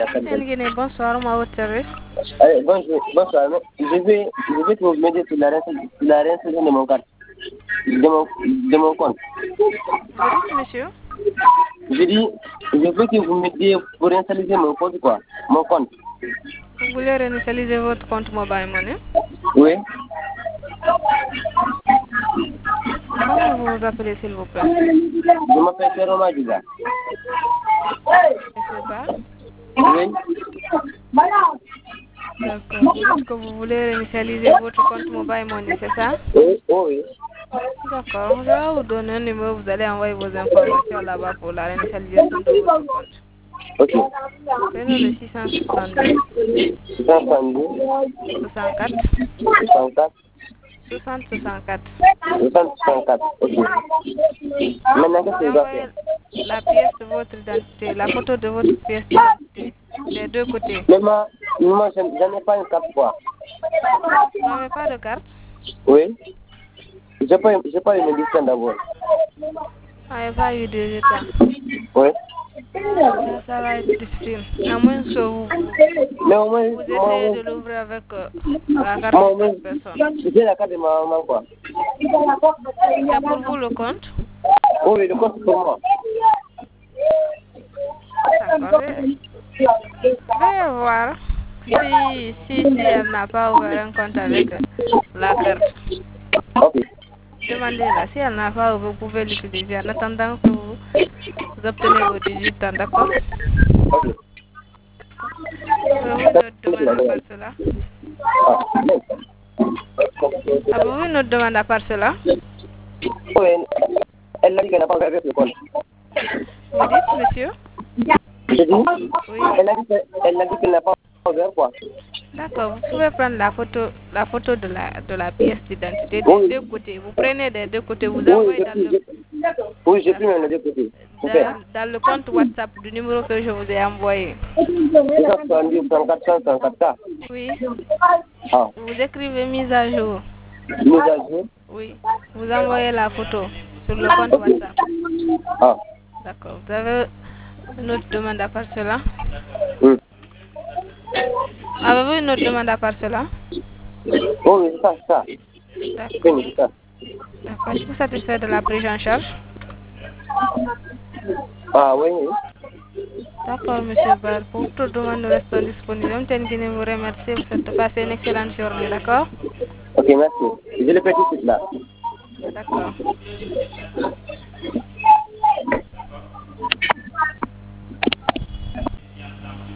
Guinée, bonsoir, ma haute service. Bonsoir. Je vais que vous m'aider sur la réinsertion de mon compte. De mon compte. Vous dites, monsieur? Je veux que vous m'aidiez pour réinitialiser mon compte, quoi. Mon compte. Vous voulez réinitialiser votre compte Mobile Money? Oui. Comment vous vous appelez, s'il vous plaît? Je m'appelle Ferro Magiza. Monsieur Ba? Oui. D'accord. Vous dites que vous voulez réinitialiser votre compte Mobile Money, c'est ça? Oui. Oui. D'accord. Je vais vous donner un numéro, vous allez envoyer vos informations là-bas pour la réinitialisation de votre compte. Ok. Prenez le 662 662 64 64 60 64. 64. Ok. Maintenant, qu'est-ce Vous que je dois faire? envoyez la pièce de votre identité, la photo de votre pièce d'identité, des deux côtés. Mais moi, j'en ai pas une carte, quoi. Vous n'avez pas de carte? Oui. J'ai pas une édition d'abord. Vous n'avez pas eu de résultat. Oui. Ça va être difficile. À moins que Mais au moins, vous essayez de l'ouvrir avec la carte moi, de cette personne. j'ai la carte de ma maman, quoi. C'est pour vous le compte? Oui, le compte c'est pour moi. D'accord. Veuillez voir si elle n'a pas ouvert un compte avec la carte. Ok. Demandez-la. Si elle n'a pas ouvert, vous pouvez l'utiliser en attendant que vous obtenez vos 18 ans, d'accord? Ok. Avez-vous une autre demande à part cela? Avez-vous une autre demande à part cela? Oui, elle a dit qu'elle n'a pas ouvert le compte. Vous dites, monsieur? J'ai dit, Oui. elle a dit qu'elle n'a pas ouvert, quoi. D'accord, vous pouvez prendre la photo de la pièce d'identité des Oui. deux côtés. Vous prenez des deux côtés, vous Oui, envoyez j'ai pris même les deux côtés. Super. dans le compte WhatsApp du numéro que je vous ai envoyé. 670, 104, 104. Oui. Ah. Vous écrivez mise à jour. Mise à jour. Oui. Vous envoyez la photo sur le compte WhatsApp. Ah. D'accord. Vous avez une autre demande à part cela? Oui. Avez-vous une autre demande à part cela? Oui, c'est ça. D'accord. Oui, c'est ça. D'accord. Êtes-vous satisfait de la prise en charge? Ah oui. D'accord, monsieur Bal. Pour toute demande, nous restons disponibles. Antenne Guinée vous remercie. Vous souhaite de passer une excellente journée, d'accord? Ok, merci. Je le fais tout de suite là. D'accord.